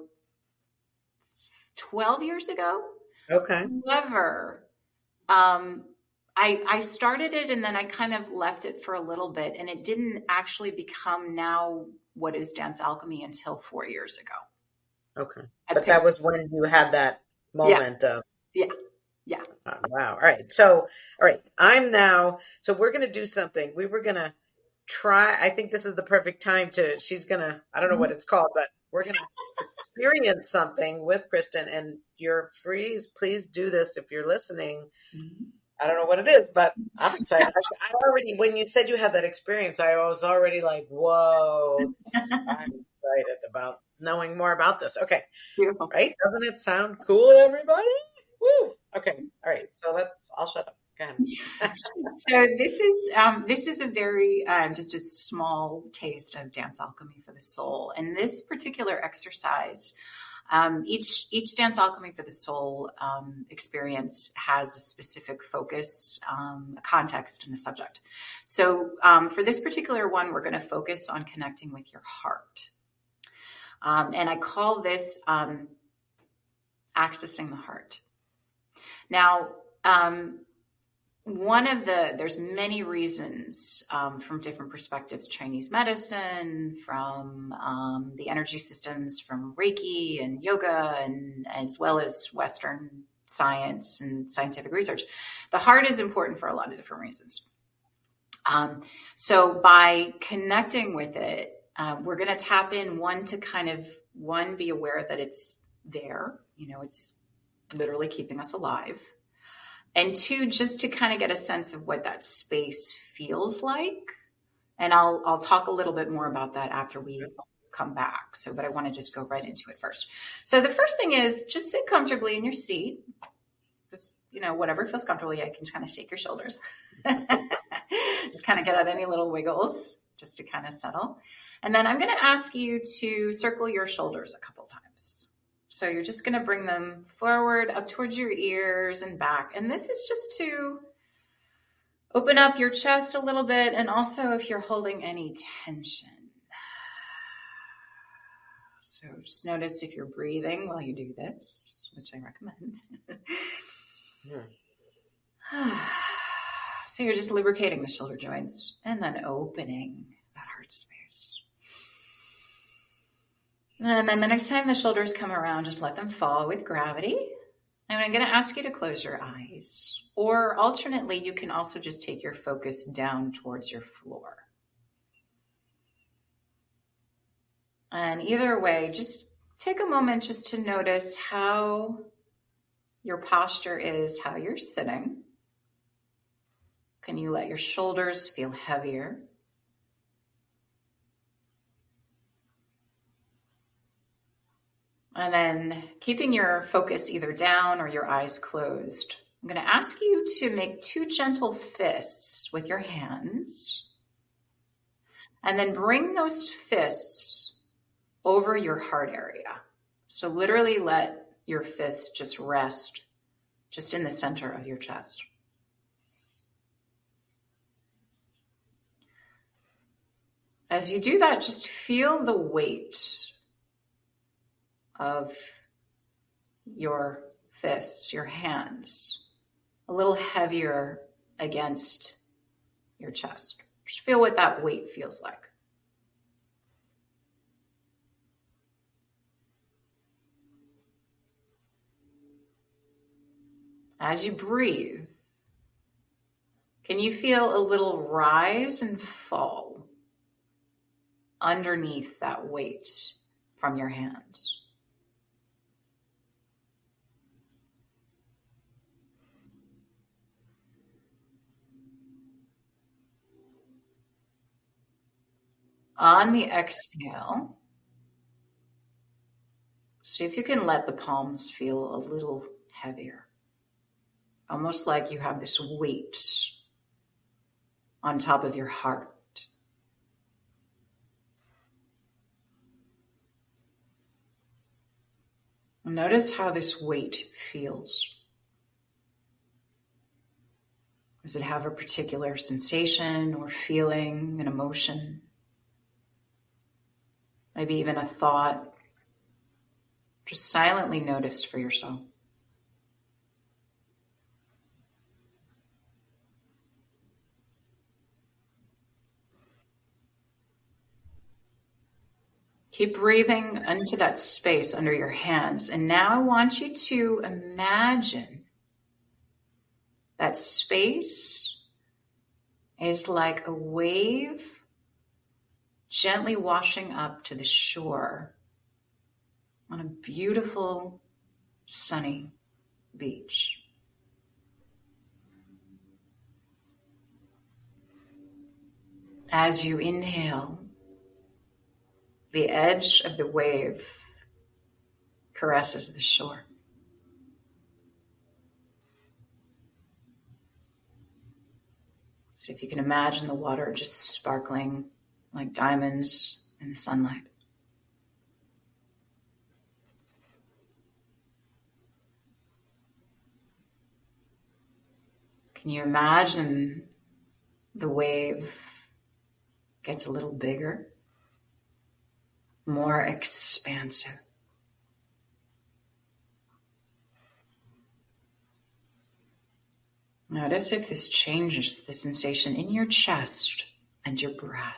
twelve years ago. Okay. However, um, I, I started it and then I kind of left it for a little bit, and it didn't actually become now what is Dance Alchemy until four years ago. Okay. I But picked- that was when you had that moment of. Yeah. Yeah. Oh, wow. All right. So, all right. I'm now, so we're going to do something. We were going to try, I think this is the perfect time to, she's going to, I don't know what it's called, but we're going to experience something with Kristen, and you're free. Please do this if you're listening. I don't know what it is, but I'm excited. I, I already, when you said you had that experience, I was already like, whoa, I'm excited about knowing more about this. Okay. Beautiful. Right? Doesn't it sound cool, everybody? Woo. Okay. All right. So let's, I'll shut up. Go ahead. So this is um, this is a very um, just a small taste of Dance Alchemy for the Soul, and this particular exercise, um, each each Dance Alchemy for the Soul um, experience has a specific focus, um, a context, and a subject. So um, for this particular one, we're going to focus on connecting with your heart, um, and I call this um, accessing the heart. Now. Um, One of the, there's many reasons um, from different perspectives, Chinese medicine, from um, the energy systems, from Reiki and yoga, and as well as Western science and scientific research. The heart is important for a lot of different reasons. Um, so by connecting with it, um, we're going to tap in, one, to kind of, one, be aware that it's there, you know, it's literally keeping us alive. And two, just to kind of get a sense of what that space feels like. And I'll I'll talk a little bit more about that after we come back. So, but I want to just go right into it first. So the first thing is just sit comfortably in your seat. Just, you know, whatever feels comfortable. Yeah, you can kind of shake your shoulders. Just kind of get out any little wiggles just to kind of settle. And then I'm going to ask you to circle your shoulders a couple times. So you're just going to bring them forward up towards your ears and back. And this is just to open up your chest a little bit. And also if you're holding any tension. So just notice if you're breathing while you do this, which I recommend. Yeah. So you're just lubricating the shoulder joints and then opening that heart space. And then the next time the shoulders come around, just let them fall with gravity. And I'm going to ask you to close your eyes. Or alternately, you can also just take your focus down towards your floor. And either way, just take a moment just to notice how your posture is, how you're sitting. Can you let your shoulders feel heavier? And then keeping your focus either down or your eyes closed, I'm going to ask you to make two gentle fists with your hands. And then bring those fists over your heart area. So literally let your fist just rest just in the center of your chest. As you do that, just feel the weight of your fists, your hands, a little heavier against your chest. Just feel what that weight feels like. As you breathe, can you feel a little rise and fall underneath that weight from your hands? On the exhale, see if you can let the palms feel a little heavier. Almost like you have this weight on top of your heart. Notice how this weight feels. Does it have a particular sensation or feeling, an emotion? Maybe even a thought. Just silently notice for yourself. Keep breathing into that space under your hands. And now I want you to imagine that space is like a wave gently washing up to the shore on a beautiful, sunny beach. As you inhale, the edge of the wave caresses the shore. So if you can imagine the water just sparkling like diamonds in the sunlight. Can you imagine the wave gets a little bigger? More expansive. Notice if this changes the sensation in your chest and your breath.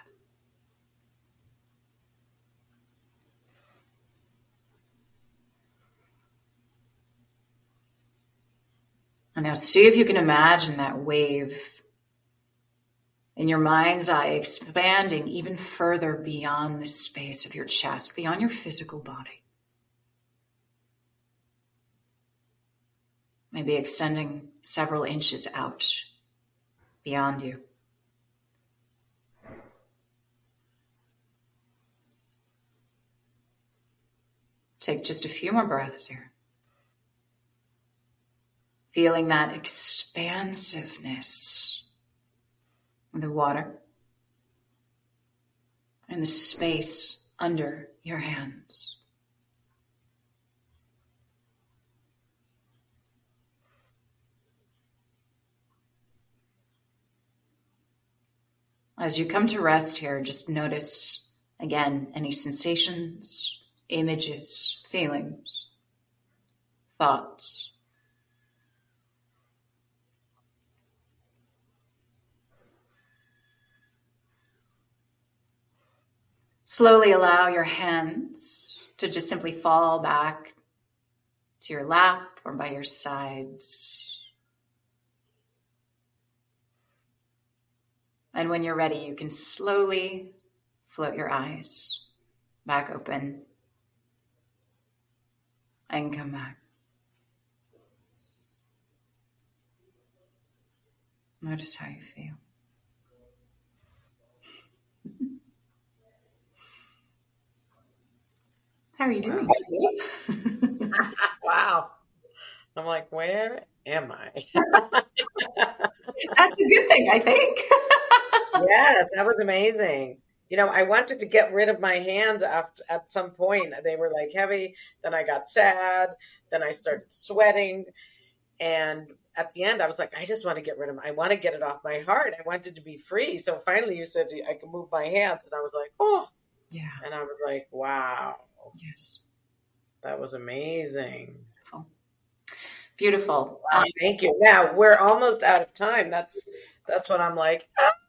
And now see if you can imagine that wave in your mind's eye, expanding even further beyond the space of your chest, beyond your physical body. Maybe extending several inches out beyond you. Take just a few more breaths here. Feeling that expansiveness in the water and the space under your hands. As you come to rest here, just notice again any sensations, images, feelings, thoughts. Slowly allow your hands to just simply fall back to your lap or by your sides. And when you're ready, you can slowly float your eyes back open, and come back. Notice how you feel. How are you doing? Wow. I'm like, where am I? That's a good thing, I think. Yes, that was amazing. You know, I wanted to get rid of my hands after, at some point. They were like heavy. Then I got sad. Then I started sweating. And at the end, I was like, I just want to get rid of them. I want to get it off my heart. I wanted to be free. So finally you said I could move my hands. And I was like, oh. Yeah. And I was like, wow. Yes. That was amazing. Beautiful. Beautiful. Wow, Um, thank you. Now we're almost out of time. That's that's what I'm like.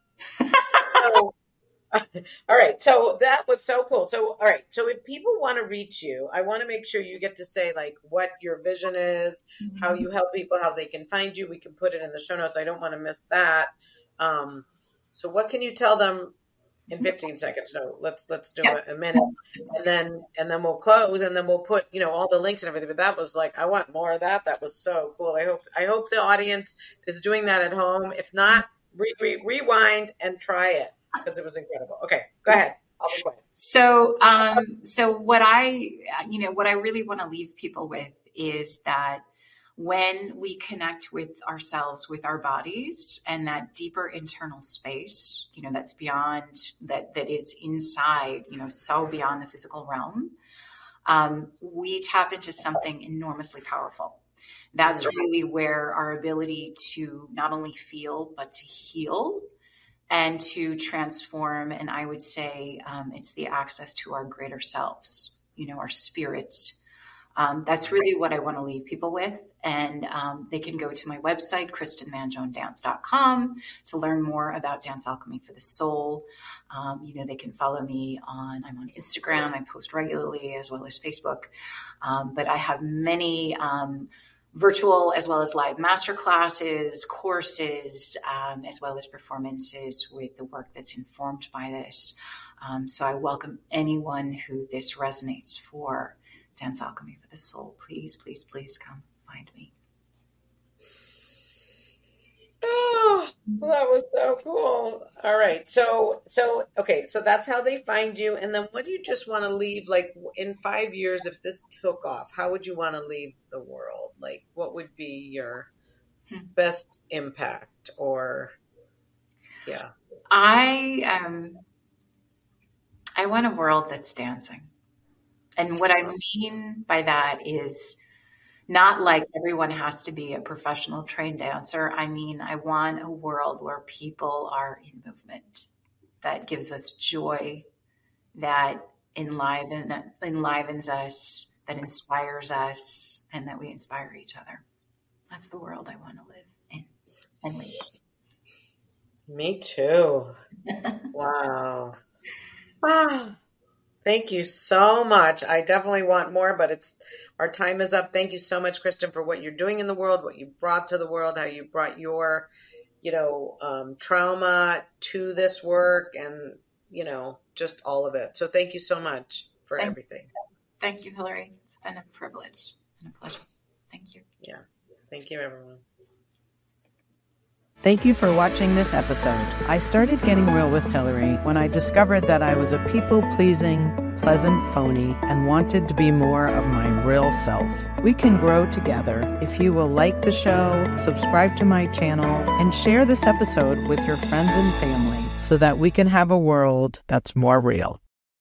So, all right. So that was so cool. So all right. So if people want to reach you, I want to make sure you get to say like what your vision is, mm-hmm. how you help people, how they can find you. We can put it in the show notes. I don't want to miss that. Um, so what can you tell them in fifteen seconds? No, let's let's do yes. it a minute, and then and then we'll close, and then we'll put you know all the links and everything. But that was like I want more of that. That was so cool. I hope I hope the audience is doing that at home. If not, re- re- rewind and try it because it was incredible. Okay, go ahead. I'll be quiet. So, um, so what I you know what I really want to leave people with is that when we connect with ourselves, with our bodies, and that deeper internal space, you know, that's beyond, that that is inside, you know, so beyond the physical realm, um, we tap into something enormously powerful. That's really where our ability to not only feel, but to heal and to transform. And I would say um, it's the access to our greater selves, you know, our spirits. Um, that's really what I want to leave people with. And um, they can go to my website, kristen mangione dance dot com, to learn more about Dance Alchemy for the Soul. Um, you know, they can follow me on, I'm on Instagram. I post regularly as well as Facebook. Um, but I have many um, virtual as well as live masterclasses, courses, um, as well as performances with the work that's informed by this. Um, so I welcome anyone who this resonates for. Dance Alchemy for the Soul. Please, please, please come find me. Oh, that was so cool. All right. So, so, okay. So that's how they find you. And then what do you just want to leave? Like in five years, if this took off, how would you want to leave the world? Like what would be your hmm. best impact or, yeah. I, um, I want a world that's dancing. And what I mean by that is not like everyone has to be a professional trained dancer. I mean, I want a world where people are in movement, that gives us joy, that enliven, enlivens us, that inspires us, and that we inspire each other. That's the world I want to live in and lead. Me too. Wow. Wow. Thank you so much. I definitely want more, but it's our time is up. Thank you so much, Kristen, for what you're doing in the world, what you brought to the world, how you brought your, you know, um, trauma to this work and, you know, just all of it. So thank you so much for thank everything. You. Thank you, Hillary. It's been a privilege and a pleasure. Thank you. Yes. Thank you, everyone. Thank you for watching this episode. I started getting real with Hillary when I discovered that I was a people-pleasing, pleasant phony and wanted to be more of my real self. We can grow together if you will like the show, subscribe to my channel, and share this episode with your friends and family so that we can have a world that's more real.